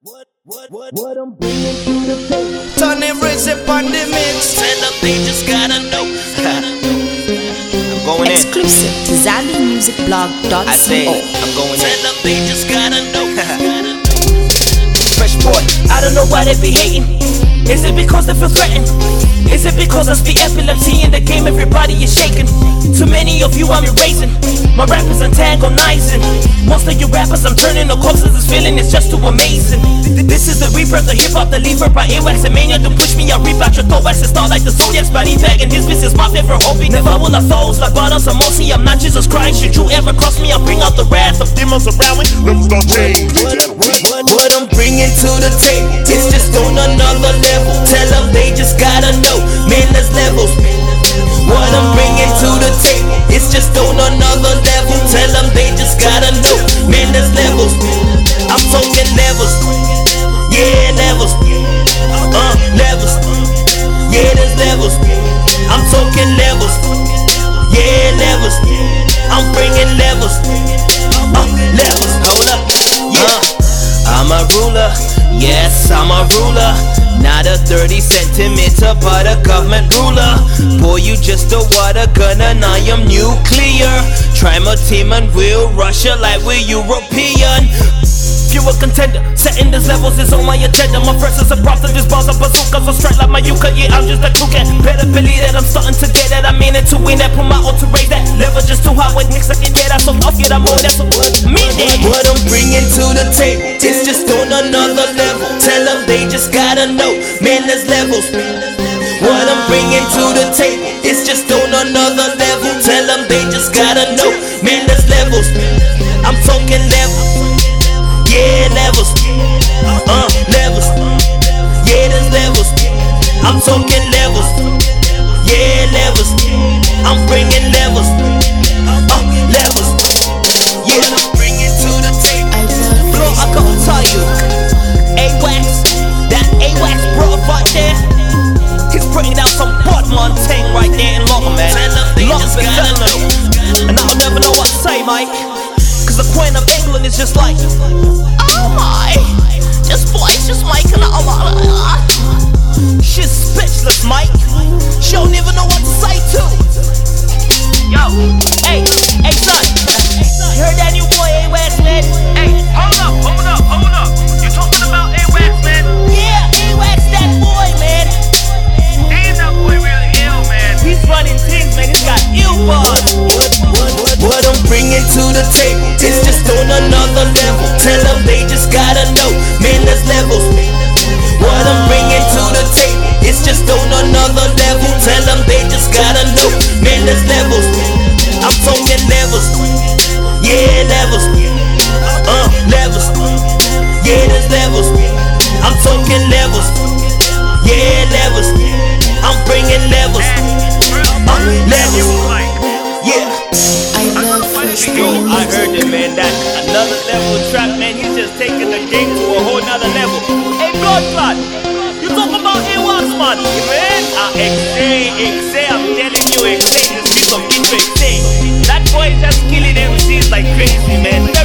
What I'm bringing to the table. Turn it recipe on the mix. Tell them they just gotta know. I'm going in. Exclusive to ZambianMusicBlog.co. I say I'm going in. Tell them they just gotta know. Fresh boy, I don't know why they be hating. Is it because they feel threatened? Is it because I speak epilepsy in the game? Everybody is shaking. Too many of you I'm erasing. My rap is antagonizing. Most of you rappers I'm turning the corpses. This feeling is just too amazing. This is the rebirth, the hip hop, the lever by AWAX and Mania. To push me, I rip out your thorax and start like the Zodiacs. Body bag and his business, my favorite hobby. Never will I falls like bottles of Mosi. I'm not Jesus Christ. Should you ever cross me, I'll bring out the wrath of demons around me. Never start change. What I'm bringing to the table, it's just on another level. Tell them they just gotta know, man, there's levels. What I'm bringing to the table, it's just on another level. Tell them they just gotta know, man, there's levels. I'm talking levels, yeah, levels, levels, yeah, there's levels. I'm talking levels, yeah, levels. I'm bringing levels, levels. Hold up, yeah. I'm a ruler, yes, I'm a ruler. Not a 30 centimeter, but a government ruler. Boy, you just a water gun and I am nuclear. Try my team and we'll Russia like we're European. Fewer contender, setting these levels is on my agenda. My verses are props of these bars are bazookas, so straight like my yucca. Yeah, I'm just a toucan. Better believe that I'm starting to get it. I mean it to win that, put my all to raise that. Level just too high with mix I can get that. So off, yeah, I'm on that. So what mean that? What I'm bringing to the table, it's just on another level. Tell them they just gotta know, man, there's levels. What I'm bringing to the table, it's just on another level. Tell them they just gotta know, man, there's levels. I'm talking levels. Yeah, levels, levels, yeah, there's levels. I'm talking levels, yeah, levels. I'm bringing levels, levels, yeah, I'm bringing to the table. Bro, I gotta tell you, AWAX, that AWAX bro right there, he's bringing out some Bodman thing right there in London, man. London, and I'll never know what to say, Mike. Cause the Queen of England is just like, oh my, this boy's just making it a lot of. She's speechless, Mike. She don't even know what to say too. Yo, hey son, you heard that new boy AWAX, man? Hey, hold up. You talking about AWAX, man? Yeah, AWAX, that boy, man. Damn, that boy really ill, man. He's running things, man. He's got ill bars. What I'm bringing to the table, it's just on another level. Tell them they just gotta know, man, there's levels. What I'm bringing to the table, it's just on another level. Tell them they just gotta know, man, there's levels. I'm talking levels, yeah, levels, levels, yeah, there's levels. I'm talking levels, yeah, levels. I'm bringing levels, levels, yeah. I heard it, man, that another level trap, man, he's just taking the game to a whole nother level. Hey, Bloodclot, you talking about AWAX, man? Yeah, man, XA, I'm telling you, XA, this piece of intro, XA. That boy is just killing MCs like crazy, man.